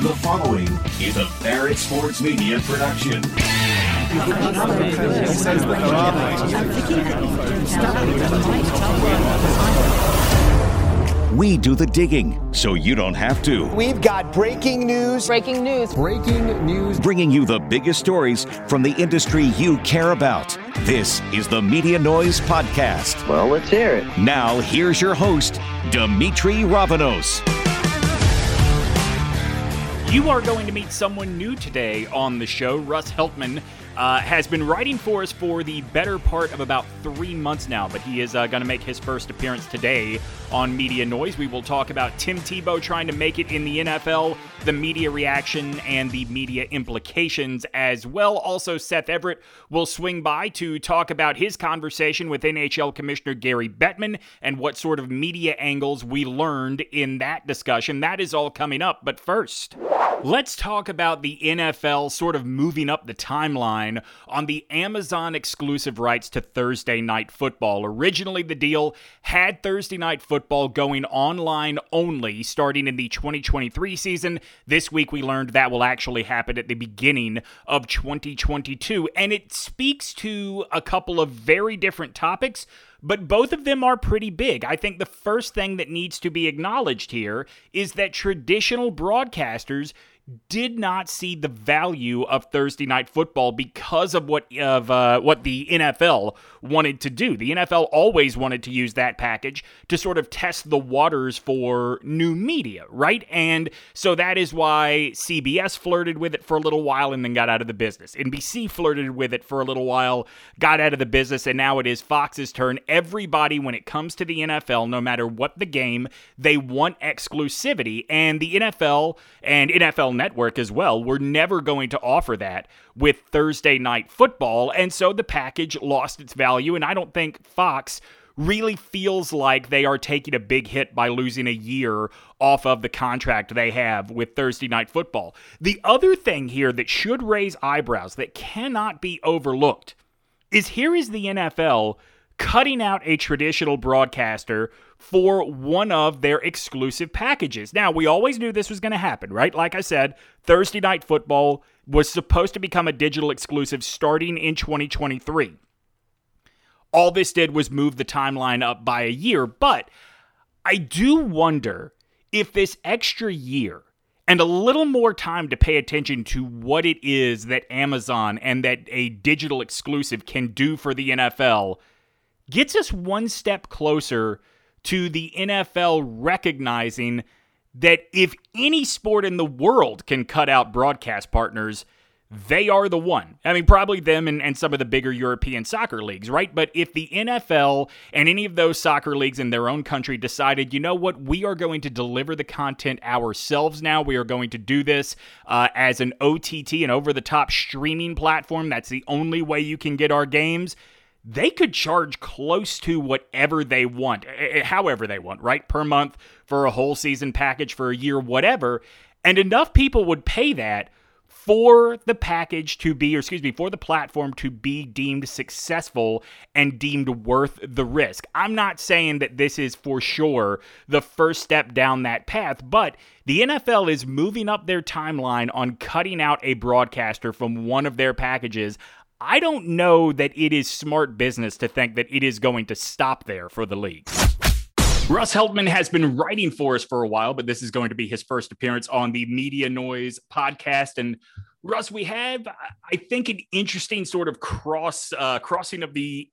The following is a Barrett Sports Media production. We do the digging, so you don't have to. We've got breaking news. Breaking news. Breaking news. Bringing you the biggest stories from the industry you care about. This is the Media Noise Podcast. Well, let's hear it. Now, here's your host, Dimitri Ravanos. You are going to meet someone new today on the show. Russ Heltman has been writing for us for the better part of about 3 months now, but he is going to make his first appearance today on Media Noise. We will talk about Tim Tebow trying to make it in the NFL, the media reaction, and the media implications as well. Also, Seth Everett will swing by to talk about his conversation with NHL Commissioner Gary Bettman and what sort of media angles we learned in that discussion. That is all coming up, but first, let's talk about the NFL sort of moving up the timeline on the Amazon exclusive rights to Thursday Night Football. Originally, the deal had Thursday Night Football going online only starting in the 2023 season. This week, we learned that will actually happen at the beginning of 2022, and it speaks to a couple of very different topics, but both of them are pretty big. I think the first thing that needs to be acknowledged here is that traditional broadcasters did not see the value of Thursday Night Football because of what the NFL wanted to do. The NFL always wanted to use that package to sort of test the waters for new media, right? And so that is why CBS flirted with it for a little while and then got out of the business. NBC flirted with it for a little while, got out of the business, and now it is Fox's turn. Everybody, when it comes to the NFL, no matter what the game, they want exclusivity, and the NFL and NFL Network as well were never going to offer that with Thursday Night Football, and so the package lost its value, and I don't think Fox really feels like they are taking a big hit by losing a year off of the contract they have with Thursday Night Football. The other thing here that should raise eyebrows, that cannot be overlooked, is here is the NFL cutting out a traditional broadcaster for one of their exclusive packages. Now, we always knew this was going to happen, right? Like I said, Thursday Night Football was supposed to become a digital exclusive starting in 2023. All this did was move the timeline up by a year, but I do wonder if this extra year and a little more time to pay attention to what it is that Amazon and that a digital exclusive can do for the NFL gets us one step closer to the NFL recognizing that if any sport in the world can cut out broadcast partners, they are the one. I mean, probably them and some of the bigger European soccer leagues, right? But if the NFL and any of those soccer leagues in their own country decided, you know what, we are going to deliver the content ourselves now, we are going to do this as an OTT, an over-the-top streaming platform, that's the only way you can get our games, they could charge close to whatever they want, however they want, right? Per month for a whole season package for a year, whatever. And enough people would pay that for the package to be, for the platform to be deemed successful and deemed worth the risk. I'm not saying that this is for sure the first step down that path, but the NFL is moving up their timeline on cutting out a broadcaster from one of their packages. I don't know that it is smart business to think that it is going to stop there for the league. Russ Heltman has been writing for us for a while, but this is going to be his first appearance on the Media Noise podcast. And Russ, we have, I think, an interesting sort of crossing of the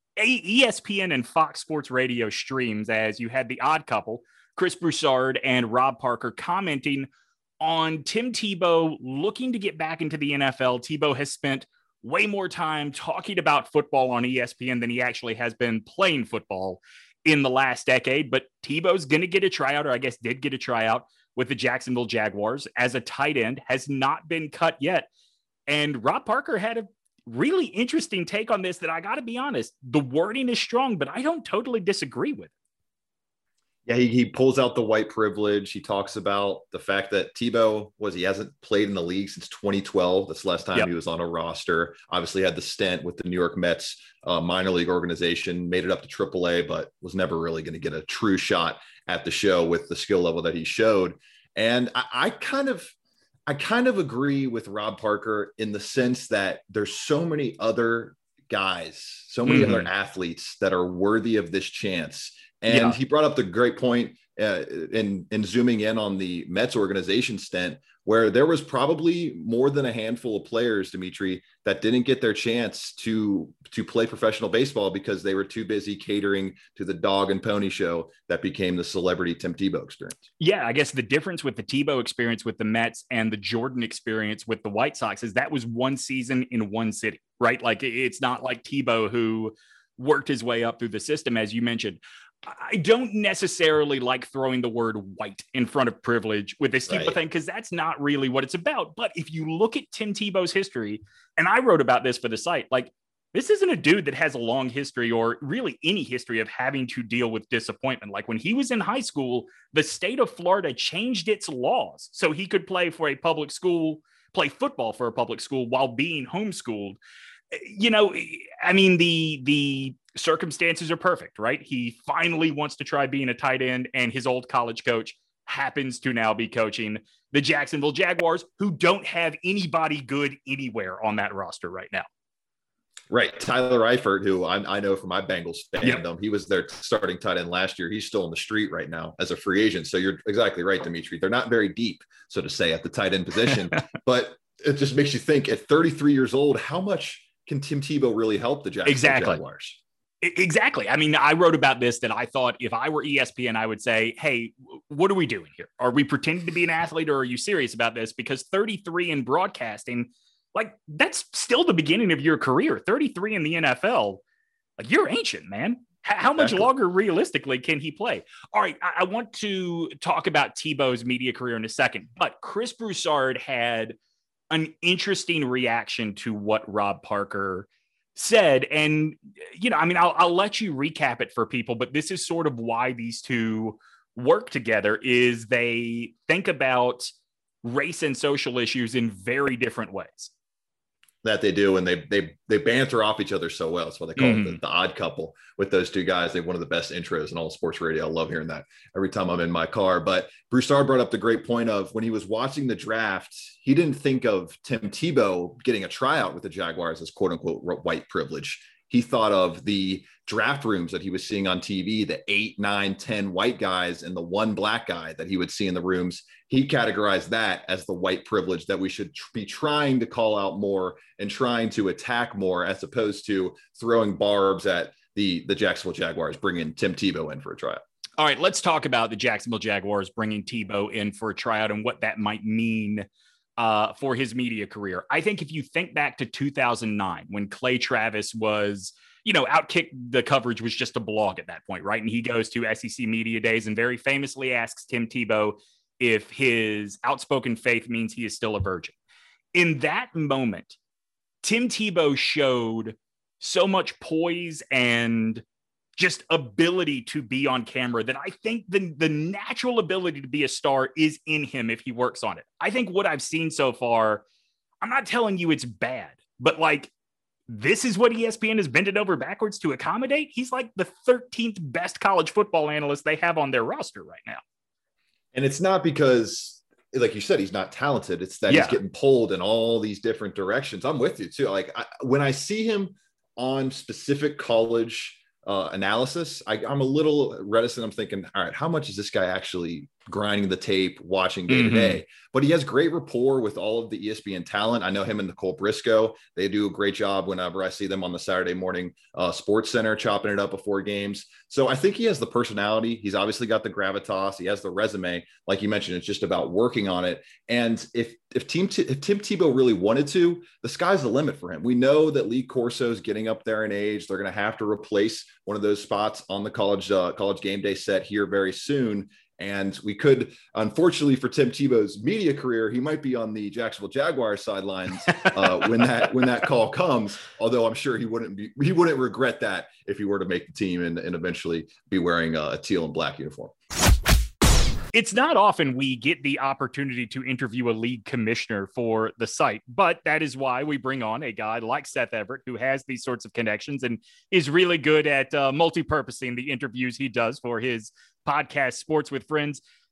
ESPN and Fox Sports Radio streams, as you had the odd couple, Chris Broussard and Rob Parker, commenting on Tim Tebow looking to get back into the NFL. Tebow has spent way more time talking about football on ESPN than he actually has been playing football in the last decade, but Tebow's going to get a tryout, or I guess did get a tryout with the Jacksonville Jaguars as a tight end, has not been cut yet. And Rob Parker had a really interesting take on this that I got to be honest, the wording is strong, but I don't totally disagree with. Yeah, he pulls out the white privilege. He talks about the fact that Tebow he hasn't played in the league since 2012. That's the last time he was on a roster. Obviously had the stint with the New York Mets minor league organization, made it up to AAA, but was never really going to get a true shot at the show with the skill level that he showed. And I kind of I kind of agree with Rob Parker in the sense that there's so many other guys, so many other athletes that are worthy of this chance. And he brought up the great point in zooming in on the Mets organization stint, where there was probably more than a handful of players, Dimitri, that didn't get their chance to play professional baseball because they were too busy catering to the dog and pony show that became the celebrity Tim Tebow experience. Yeah, I guess the difference with the Tebow experience with the Mets and the Jordan experience with the White Sox is that was one season in one city, right? Like, it's not like Tebow, who worked his way up through the system, as you mentioned. I don't necessarily like throwing the word white in front of privilege with this Tebow thing, because that's not really what it's about. But if you look at Tim Tebow's history, and I wrote about this for the site, like, this isn't a dude that has a long history or really any history of having to deal with disappointment. Like, when he was in high school, the state of Florida changed its laws so he could play for a public school, play football for a public school while being homeschooled. You know, I mean, the circumstances are perfect, right? He finally wants to try being a tight end, and his old college coach happens to now be coaching the Jacksonville Jaguars, who don't have anybody good anywhere on that roster right now. Right. Tyler Eifert, who I know from my Bengals fandom, he was their starting tight end last year. He's still in the street right now as a free agent. So you're exactly right, Dimitri. They're not very deep, so to say, at the tight end position, but it just makes you think at 33 years old, how much can Tim Tebow really help the Jacksonville Jaguars? Exactly. I mean, I wrote about this that I thought if I were ESPN, I would say, hey, what are we doing here? Are we pretending to be an athlete, or are you serious about this? Because 33 in broadcasting, like, that's still the beginning of your career. 33 in the NFL, like, you're ancient, man. How much longer realistically can he play? All right, I want to talk about Tebow's media career in a second, but Chris Broussard had an interesting reaction to what Rob Parker said. And, you know, I mean, I'll let you recap it for people, but this is sort of why these two work together, is they think about race and social issues in very different ways. That they do, and they banter off each other so well. That's why they call it the odd couple with those two guys. They have one of the best intros in all sports radio. I love hearing that every time I'm in my car. But Broussard brought up the great point of when he was watching the draft, he didn't think of Tim Tebow getting a tryout with the Jaguars as quote unquote white privilege. He thought of the draft rooms that he was seeing on TV, the 8, 9, 10 white guys and the one black guy that he would see in the rooms. He categorized that as the white privilege that we should be trying to call out more and trying to attack more, as opposed to throwing barbs at the Jacksonville Jaguars, bringing Tim Tebow in for a tryout. All right, let's talk about the Jacksonville Jaguars bringing Tebow in for a tryout and what that might mean for his media career. I think if you think back to 2009, when Clay Travis was, you know, Outkick the coverage was just a blog at that point, right? And he goes to SEC Media Days and very famously asks Tim Tebow if his outspoken faith means he is still a virgin. In that moment, Tim Tebow showed so much poise and just ability to be on camera that I think the natural ability to be a star is in him if he works on it. I think what I've seen so far, I'm not telling you it's bad, but like, this is what ESPN has bended over backwards to accommodate. He's like the 13th best college football analyst they have on their roster right now. And it's not because, like you said, he's not talented. It's that he's getting pulled in all these different directions. I'm with you too. Like when I see him on specific college analysis, I'm a little reticent. I'm thinking, all right, how much is this guy actually grinding the tape, watching day to day? But he has great rapport with all of the ESPN talent. I know him and Nicole Briscoe. They do a great job whenever I see them on the Saturday morning Sports Center, chopping it up before games. So I think he has the personality. He's obviously got the gravitas. He has the resume. Like you mentioned, it's just about working on it. And if Tim Tebow really wanted to, the sky's the limit for him. We know that Lee Corso is getting up there in age. They're going to have to replace one of those spots on the college game day set here very soon. And we could, unfortunately for Tim Tebow's media career, he might be on the Jacksonville Jaguars sidelines when that call comes. Although I'm sure he wouldn't regret that if he were to make the team and eventually be wearing a teal and black uniform. It's not often we get the opportunity to interview a league commissioner for the site, but that is why we bring on a guy like Seth Everett, who has these sorts of connections and is really good at multi-purposing the interviews he does for his podcast, Sports with Friends.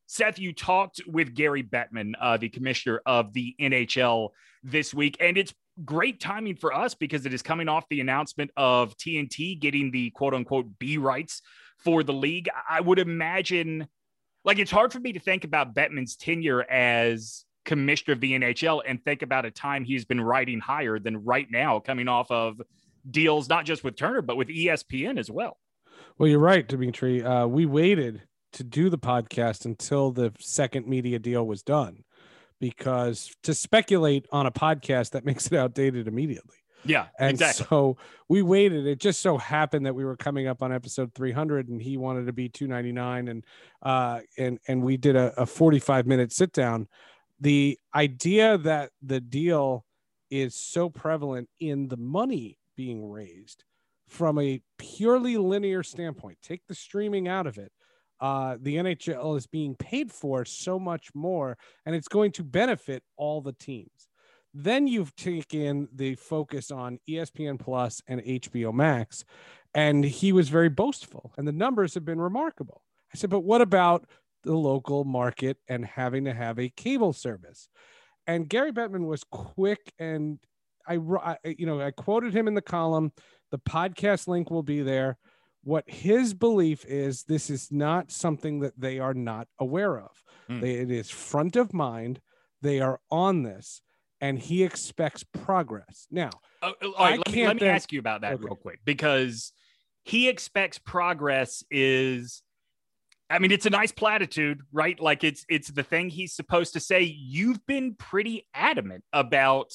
Seth, you talked with Gary Bettman, the commissioner of the NHL this week, and it's great timing for us because it is coming off the announcement of TNT getting the quote unquote B rights for the league. I would imagine, like, it's hard for me to think about Bettman's tenure as commissioner of the NHL and think about a time he's been riding higher than right now, coming off of deals, not just with Turner, but with ESPN as well. Well, you're right, Dimitri. We waited to do the podcast until the second media deal was done, because to speculate on a podcast, that makes it outdated immediately. Yeah, and exactly. So we waited. It just so happened that we were coming up on episode 300 and he wanted to be 299. And we did a 45-minute sit down. The idea that the deal is so prevalent in the money being raised from a purely linear standpoint, take the streaming out of it. The NHL is being paid for so much more, and it's going to benefit all the teams. Then you've taken the focus on ESPN Plus and HBO Max, and he was very boastful, and the numbers have been remarkable. I said, but what about the local market and having to have a cable service? And Gary Bettman was quick, and I quoted him in the column. The podcast link will be there. What his belief is, this is not something that they are not aware of. It is front of mind. They are on this, and he expects progress. Now, let me ask you about that real quick, because he expects progress is, I mean, it's a nice platitude, right? Like it's the thing he's supposed to say. You've been pretty adamant about,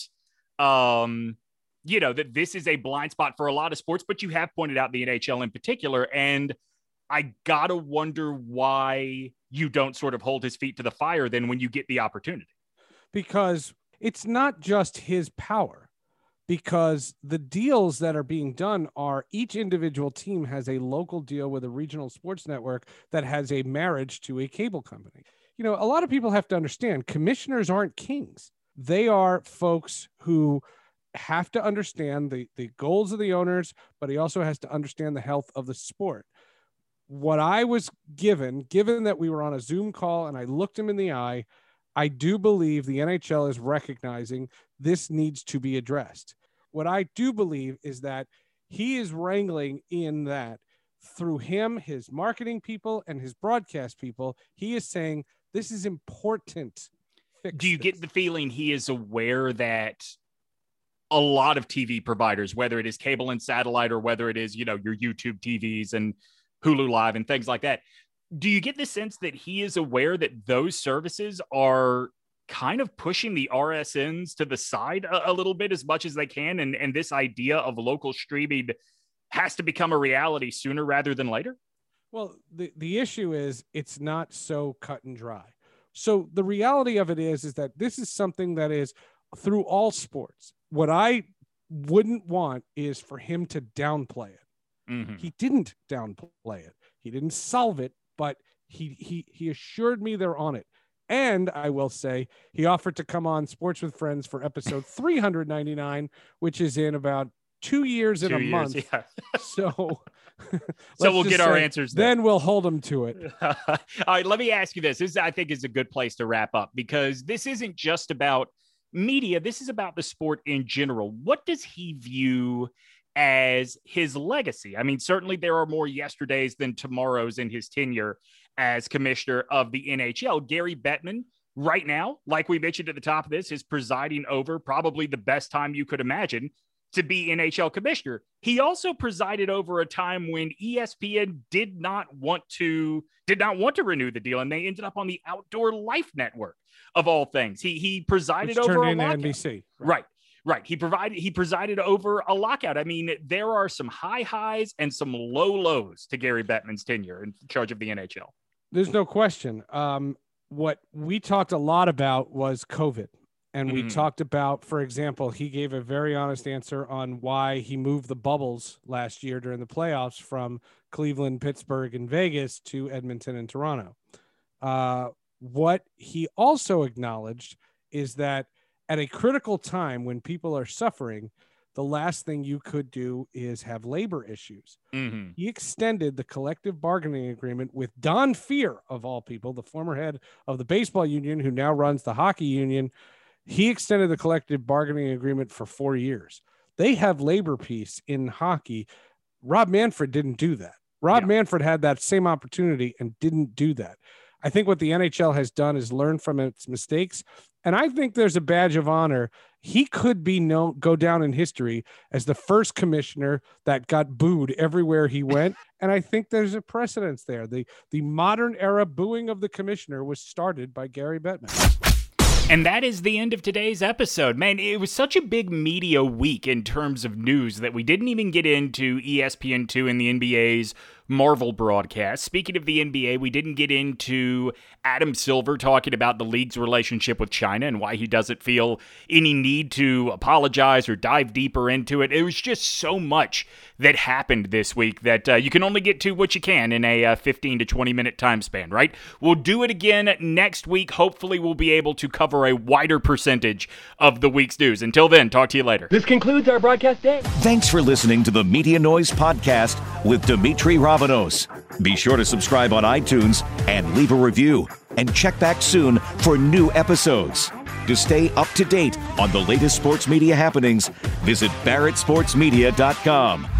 that this is a blind spot for a lot of sports, but you have pointed out the NHL in particular. And I gotta wonder why you don't sort of hold his feet to the fire then when you get the opportunity. Because it's not just his power, because the deals that are being done are each individual team has a local deal with a regional sports network that has a marriage to a cable company. A lot of people have to understand commissioners aren't kings. They are folks who have to understand the goals of the owners, but he also has to understand the health of the sport. What I was given that we were on a Zoom call and I looked him in the eye, I do believe the NHL is recognizing this needs to be addressed. What I do believe is that he is wrangling in that through him, his marketing people and his broadcast people, he is saying this is important. Do you get the feeling he is aware that a lot of TV providers, whether it is cable and satellite or whether it is, your YouTube TVs and Hulu Live and things like that, do you get the sense that he is aware that those services are kind of pushing the RSNs to the side a little bit as much as they can? And this idea of local streaming has to become a reality sooner rather than later? Well, the issue is it's not so cut and dry. So the reality of it is that this is something that is through all sports. What I wouldn't want is for him to downplay it. Mm-hmm. He didn't downplay it. He didn't solve it, but he assured me they're on it. And I will say he offered to come on Sports with Friends for episode 399, which is in about 2 years and a month. Yeah. So we'll get our answers then we'll hold him to it. All right, let me ask you this. This, I think, is a good place to wrap up, because this isn't just about media. This is about the sport in general. What does he view as his legacy? I mean, certainly there are more yesterdays than tomorrows in his tenure as commissioner of the NHL. Gary Bettman, right now, like we mentioned at the top of this, is presiding over probably the best time you could imagine to be NHL commissioner. He also presided over a time when ESPN did not want to renew the deal, and they ended up on the Outdoor Life Network of all things. He presided over a lockout. NBC. Right. He presided over a lockout. I mean, there are some high highs and some low lows to Gary Bettman's tenure in charge of the NHL. There's no question. What we talked a lot about was COVID. And we talked about, for example, he gave a very honest answer on why he moved the bubbles last year during the playoffs from Cleveland, Pittsburgh, and Vegas to Edmonton and Toronto. What he also acknowledged is that at a critical time when people are suffering, the last thing you could do is have labor issues. He extended the collective bargaining agreement with Don Fehr, of all people, the former head of the baseball union who now runs the hockey union. He extended the collective bargaining agreement for 4 years. They have labor peace in hockey. Rob Manfred didn't do that. Rob Manfred had that same opportunity and didn't do that. I think what the NHL has done is learn from its mistakes. And I think there's a badge of honor. He could go down in history as the first commissioner that got booed everywhere he went. And I think there's a precedence there. The modern era booing of the commissioner was started by Gary Bettman. And that is the end of today's episode. Man, it was such a big media week in terms of news that we didn't even get into ESPN2 and the NBA's Marvel broadcast. Speaking of the NBA, we didn't get into Adam Silver talking about the league's relationship with China and why he doesn't feel any need to apologize or dive deeper into it. It was just so much that happened this week that you can only get to what you can in a 15 to 20 minute time span, right? We'll do it again next week. Hopefully we'll be able to cover a wider percentage of the week's news. Until then, talk to you later. This concludes our broadcast day. Thanks for listening to the Media Noise Podcast with Dimitri Ravanos. Be sure to subscribe on iTunes and leave a review. And check back soon for new episodes. To stay up to date on the latest sports media happenings, visit barrettsportsmedia.com.